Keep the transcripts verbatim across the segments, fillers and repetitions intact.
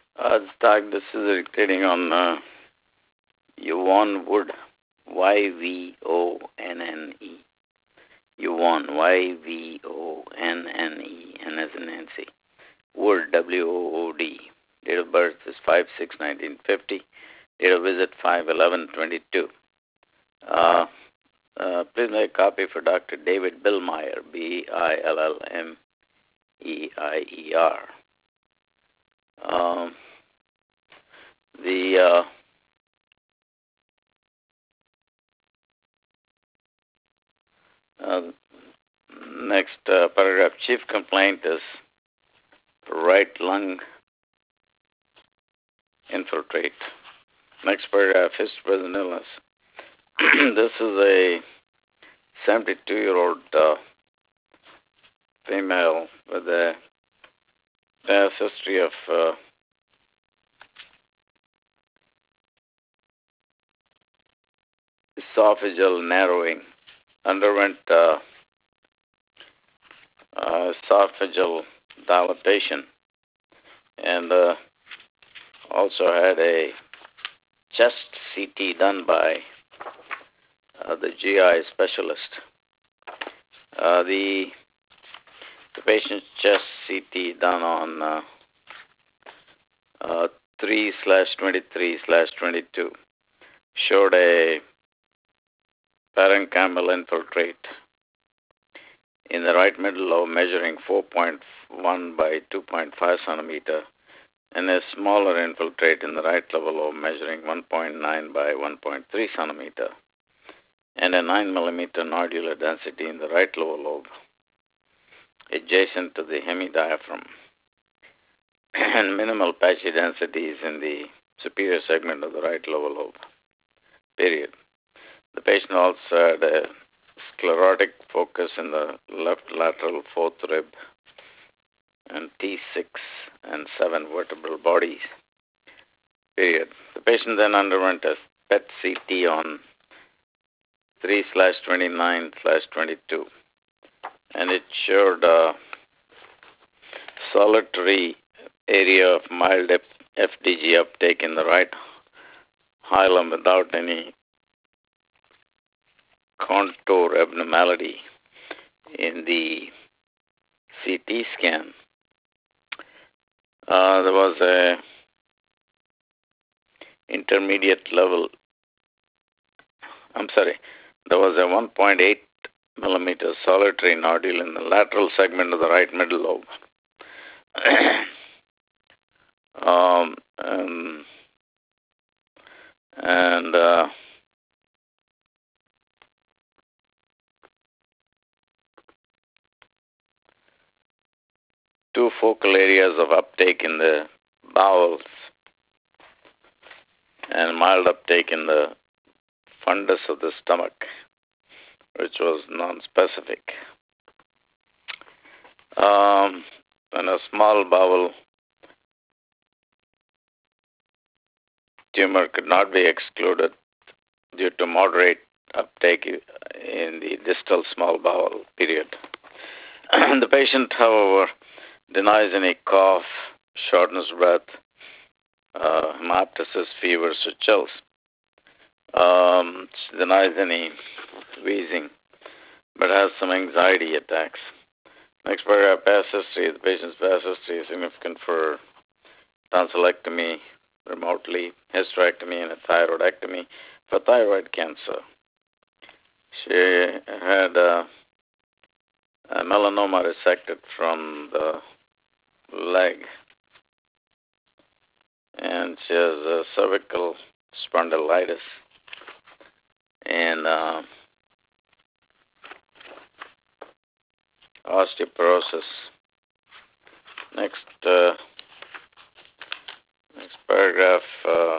Uh, Doug, this is reading on uh, Yvonne Wood, Y V O N N E. Yvonne, Y V O N N E, N as in Nancy. Wood, W O O D. Date of birth is five six nineteen fifty. Date of visit five eleven twenty-two. Uh, uh, please make a copy for Doctor David Billmeyer, B I L L M E I E R. Um, the uh, uh, next uh, paragraph, chief complaint is right lung infiltrate. Next paragraph, history of present illness. This is a seventy-two-year-old uh, female with a past history of uh, esophageal narrowing. Underwent uh, uh, esophageal dilatation and uh, also had a chest C T done by uh, the G I specialist. Uh, the the patient's chest C T done on uh, uh, three slash twenty-three slash twenty-two showed a parenchymal infiltrate in the right middle lobe measuring four point one by two point five centimeter and a smaller infiltrate in the right lower lobe measuring one point nine by one point three centimeter and a nine millimeter nodular density in the right lower lobe adjacent to the hemidiaphragm and minimal patchy densities in the superior segment of the right lower lobe, period. The patient also had a sclerotic focus in the left lateral fourth rib and T six and seven vertebral bodies, period. The patient then underwent a P E T C T on three slash twenty-nine slash twenty-two, and it showed a solitary area of mild F D G uptake in the right hilum without any contour abnormality in the C T scan. Uh, there was a intermediate level, I'm sorry, there was a one point eight millimeter solitary nodule in the lateral segment of the right middle lobe. um, um, and uh, two focal areas of uptake in the bowels and mild uptake in the fundus of the stomach, which was non-specific. Um, and a small bowel tumor could not be excluded due to moderate uptake in the distal small bowel, period. The patient, however, denies any cough, shortness of breath, uh, hemoptysis, fevers, or chills. Um, she denies any wheezing, but has some anxiety attacks. Next paragraph, past history. The patient's past history is significant for tonsillectomy remotely, hysterectomy, and a thyroidectomy for thyroid cancer. She had a, a melanoma resected from the leg, and she has a cervical spondylitis and uh, osteoporosis. Next, uh, next paragraph. Uh,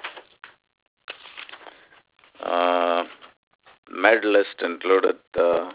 uh, med list included uh, uh,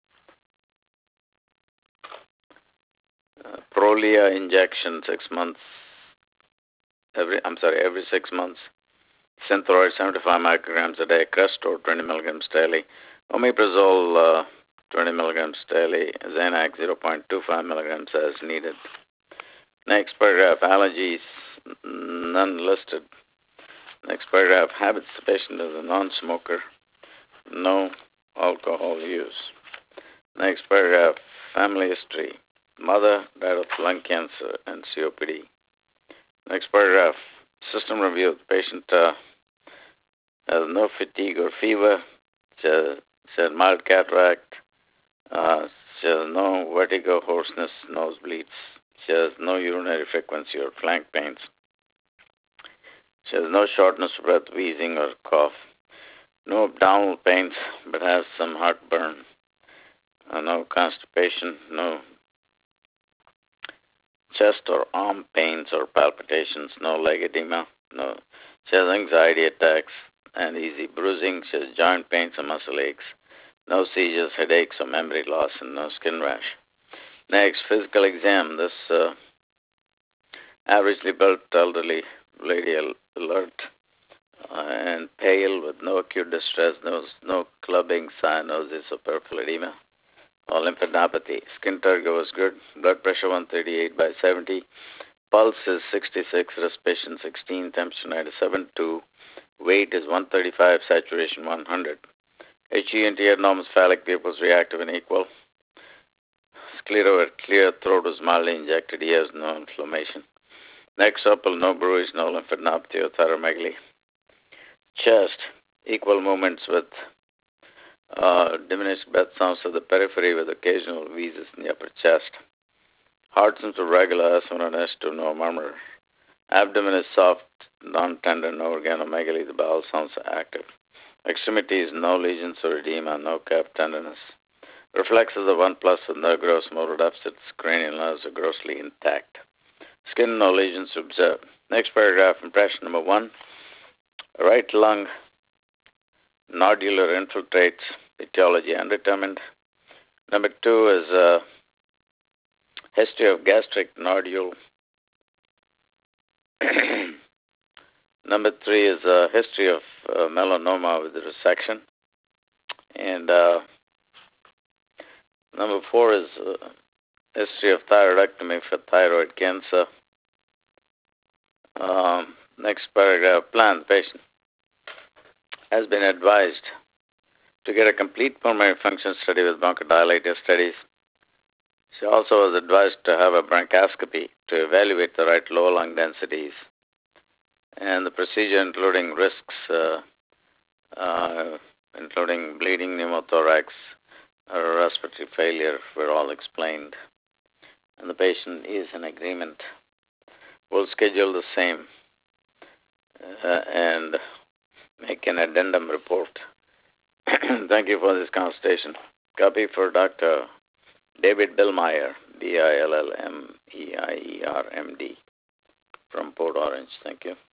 Prolia injection six months. Every I'm sorry, every six months. Synthroid seventy-five micrograms a day. Crestor twenty milligrams daily. Omeprazole uh, twenty milligrams daily. Xanax zero point two five milligrams as needed. Next paragraph, allergies none listed. Next paragraph, habits. The patient is a non-smoker, no alcohol use. Next paragraph, family history. Mother died of lung cancer and C O P D. Next paragraph, system review. The patient uh, has no fatigue or fever. She has, she has mild cataract. Uh, she has no vertigo, hoarseness, nosebleeds. She has no urinary frequency or flank pains. She has no shortness of breath, wheezing, or cough. No abdominal pains, but has some heartburn. Uh, no constipation, no chest or arm pains or palpitations, no leg edema. No. She has anxiety attacks and easy bruising. She has joint pains and muscle aches. No seizures, headaches, or memory loss, and no skin rash. Next, physical exam. This uh, averagely built elderly lady, alert uh, and pale with no acute distress, no, no clubbing, cyanosis, or peripheral edema, or lymphadenopathy. Skin turgor was good. Blood pressure one thirty-eight by seventy. Pulse is sixty-six, respiration sixteen, temperature ninety-seven point two. Weight is one thirty-five, saturation one hundred. H E N T enormous phallic pupils reactive and equal. Sclero clear, throat was mildly injected, ears no inflammation. Neck supple, no bruise, no lymphadenopathy or thyromegaly. Chest, equal movements with uh, diminished breath sounds to the periphery with occasional wheezes in the upper chest. Heart seems regular, S one and S two, no murmur. Abdomen is soft, non-tender, no organomegaly, the bowel sounds active. Extremities, no lesions or edema, no calf tenderness. Reflexes of one plus with no gross motor deficits, cranial nerves are grossly intact. Skin, no lesions observed. Next paragraph, impression number one. Right lung, nodular infiltrates, etiology undetermined. Number two is uh, history of gastric nodule. Number three is a history of uh, melanoma with resection. And uh, number four is uh, history of thyroidectomy for thyroid cancer. Um, next paragraph, plan. The patient has been advised to get a complete pulmonary function study with bronchodilator studies. She also was advised to have a bronchoscopy to evaluate the right lower lung densities. And the procedure including risks, uh, uh, including bleeding, pneumothorax, or respiratory failure, were all explained. And the patient is in agreement. We'll schedule the same uh, and make an addendum report. Thank you for this consultation. Copy for Doctor David Billmeyer, B I L L M E I E R M D, from Port Orange. Thank you.